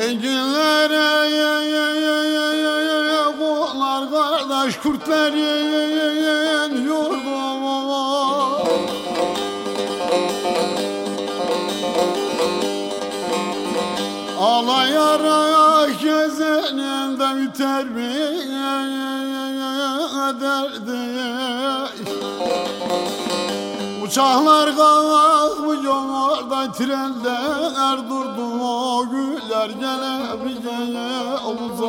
Enginlere kollar kardeş Kürtlerin yurdu. Ağlayarak gezenin de biter mi derdi. Uçaklar kalkmış orada, trenler durdu, o güller gelebileceğe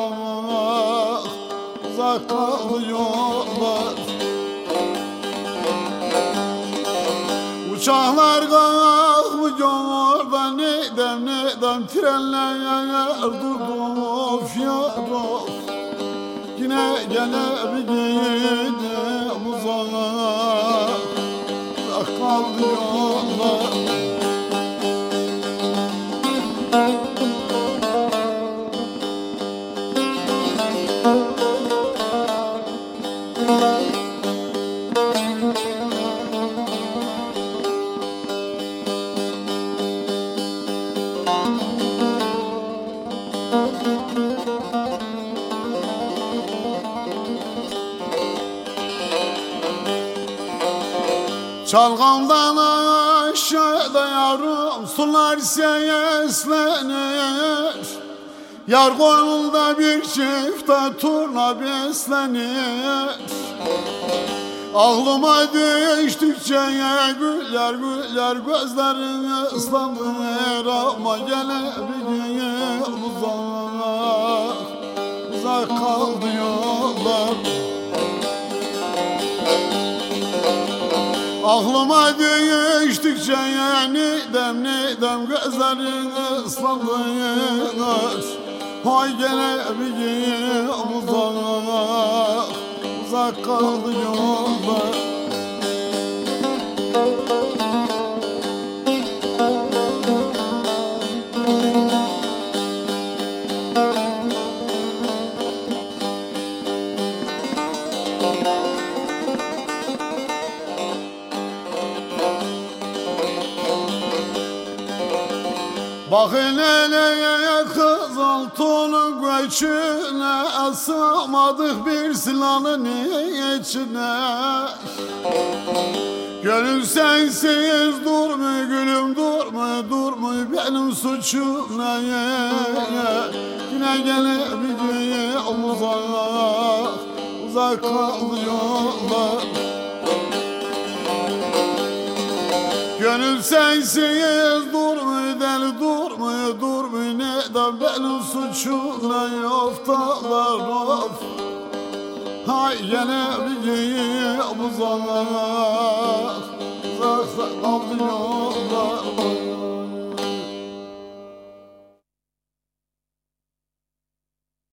uzak kalıyorlar. Uçaklar kalkmış orada, nedem trenler durdu, of yarof. Yine gelebileceğe uzak kalıyorlar. Çalgamdan aşağıda yarım sular seslenir. Yar koynunda bir çifte turna beslenir. Aklıma düştükçe güller güller gözlerin ıslanır. Ama gelebileceğe uzak kalıyorlar. Aklıma düştükçe nedem gözlerin ıslanır. Hay gelebileceğe uzak kalıyorlar. Bakın hele kızıltının göçüne, sığmadık bir silahın içine. Gönül sensiz durmuyor gülüm, durmuyor benim suçum ne? Yine gelebileceğe uzak kalıyorlar. Gönül sensiz durmuyor deli, durmuyor neden benim suçum ne? Yoftalar of, hay gelebileceğe uzak